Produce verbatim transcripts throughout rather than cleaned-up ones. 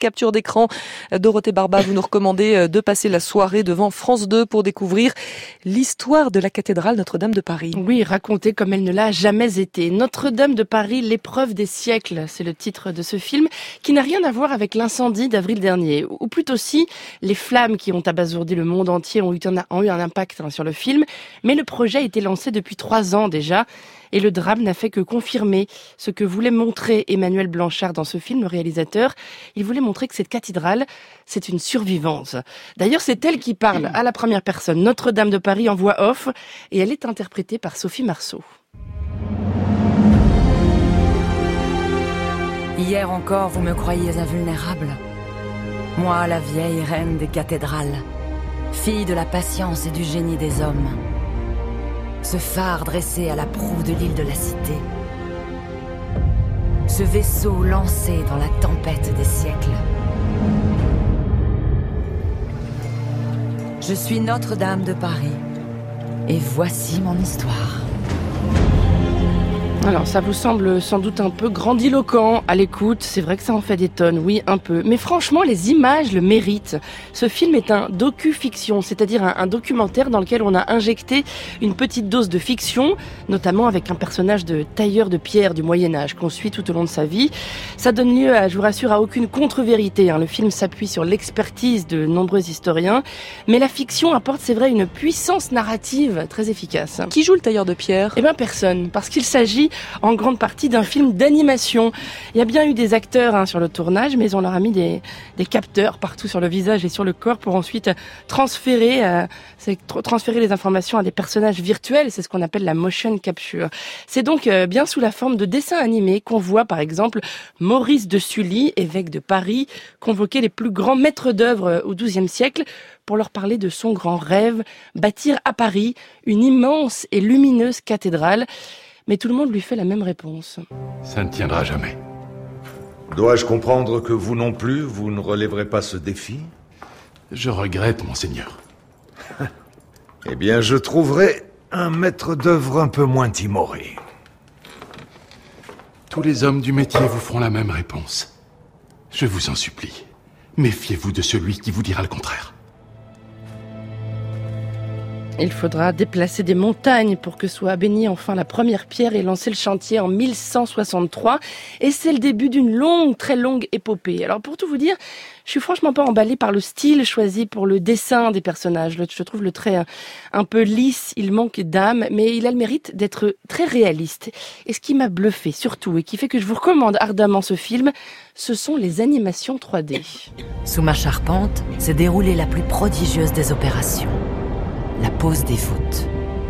capture d'écran. Dorothée Barba, vous nous recommandez de passer la soirée devant France deux pour découvrir l'histoire de la cathédrale Notre-Dame de Paris. Oui, racontée comme elle ne l'a jamais été. Notre-Dame de Paris, l'épreuve des siècles, c'est le titre de ce film, qui n'a rien à voir avec l'incendie d'avril dernier. Ou plutôt si, les flammes qui ont abasourdi le monde entier ont eu un, ont eu un impact sur le film. Mais le projet a été lancé depuis trois ans déjà. Et le drame n'a fait que confirmer ce que voulait montrer Emmanuel Blanchard dans ce film, le réalisateur. Il voulait montrer que cette cathédrale, c'est une survivante. D'ailleurs, c'est elle qui parle à la première personne, Notre-Dame de Paris en voix off, et elle est interprétée par Sophie Marceau. Hier encore, vous me croyiez invulnérable. Moi, la vieille reine des cathédrales, fille de la patience et du génie des hommes. Ce phare dressé à la proue de l'île de la Cité. Ce vaisseau lancé dans la tempête des siècles. Je suis Notre-Dame de Paris. Et voici mon histoire. Alors, ça vous semble sans doute un peu grandiloquent à l'écoute. C'est vrai que ça en fait des tonnes, oui, un peu. Mais franchement, les images le méritent. Ce film est un docu-fiction, c'est-à-dire un, un documentaire dans lequel on a injecté une petite dose de fiction, notamment avec un personnage de tailleur de pierre du Moyen-Âge qu'on suit tout au long de sa vie. Ça donne lieu, à, je vous rassure, à aucune contre-vérité. Hein. Le film s'appuie sur l'expertise de nombreux historiens. Mais la fiction apporte, c'est vrai, une puissance narrative très efficace. Qui joue le tailleur de pierre ? Eh bien, personne. Parce qu'il s'agit en grande partie d'un film d'animation. Il y a bien eu des acteurs hein, sur le tournage, mais on leur a mis des, des capteurs partout sur le visage et sur le corps pour ensuite transférer, euh, c'est, transférer les informations à des personnages virtuels. C'est ce qu'on appelle la motion capture. C'est donc euh, bien sous la forme de dessins animés qu'on voit par exemple Maurice de Sully, évêque de Paris, convoquer les plus grands maîtres d'œuvre au douzième siècle pour leur parler de son grand rêve, bâtir à Paris une immense et lumineuse cathédrale. Mais tout le monde lui fait la même réponse. Ça ne tiendra jamais. Dois-je comprendre que vous non plus, vous ne relèverez pas ce défi ? Je regrette, monseigneur. Eh bien, je trouverai un maître d'œuvre un peu moins timoré. Tous les hommes du métier vous feront la même réponse. Je vous en supplie, méfiez-vous de celui qui vous dira le contraire. Il faudra déplacer des montagnes pour que soit bénie enfin la première pierre et lancer le chantier en mille cent soixante-trois. Et c'est le début d'une longue, très longue épopée. Alors pour tout vous dire, je suis franchement pas emballée par le style choisi pour le dessin des personnages. Je trouve le trait un peu lisse, il manque d'âme, mais il a le mérite d'être très réaliste. Et ce qui m'a bluffé surtout et qui fait que je vous recommande ardemment ce film, ce sont les animations trois D. Sous ma charpente s'est déroulée la plus prodigieuse des opérations. La pose des voûtes.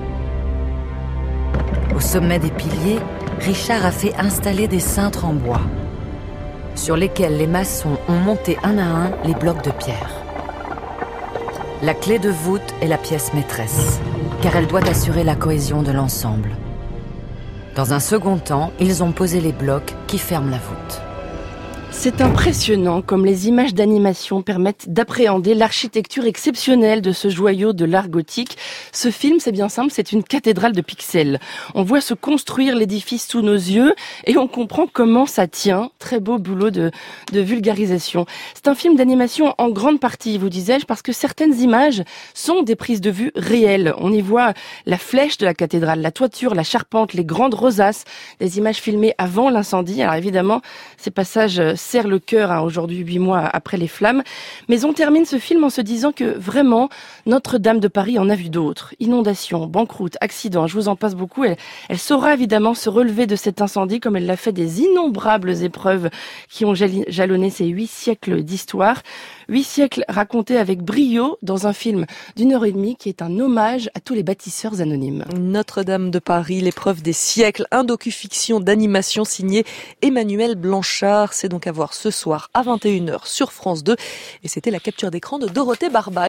Au sommet des piliers, Richard a fait installer des cintres en bois, sur lesquels les maçons ont monté un à un les blocs de pierre. La clé de voûte est la pièce maîtresse, car elle doit assurer la cohésion de l'ensemble. Dans un second temps, ils ont posé les blocs qui ferment la voûte. C'est impressionnant comme les images d'animation permettent d'appréhender l'architecture exceptionnelle de ce joyau de l'art gothique. Ce film, c'est bien simple, c'est une cathédrale de pixels. On voit se construire l'édifice sous nos yeux et on comprend comment ça tient. Très beau boulot de, de vulgarisation. C'est un film d'animation en grande partie, vous disais-je, parce que certaines images sont des prises de vue réelles. On y voit la flèche de la cathédrale, la toiture, la charpente, les grandes rosaces, des images filmées avant l'incendie. Alors évidemment, ces passages serre le cœur hein, aujourd'hui, huit mois après les flammes. Mais on termine ce film en se disant que vraiment, Notre-Dame de Paris en a vu d'autres. Inondations, banqueroutes, accidents, je vous en passe beaucoup. Elle, elle saura évidemment se relever de cet incendie comme elle l'a fait des innombrables épreuves qui ont jalonné ces huit siècles d'histoire. Huit siècles racontés avec brio dans un film d'une heure et demie qui est un hommage à tous les bâtisseurs anonymes. Notre-Dame de Paris, l'épreuve des siècles, un docu-fiction d'animation signé Emmanuel Blanchard. C'est donc à voir ce soir à vingt et une heures sur France deux. Et c'était la capture d'écran de Dorothée Barba.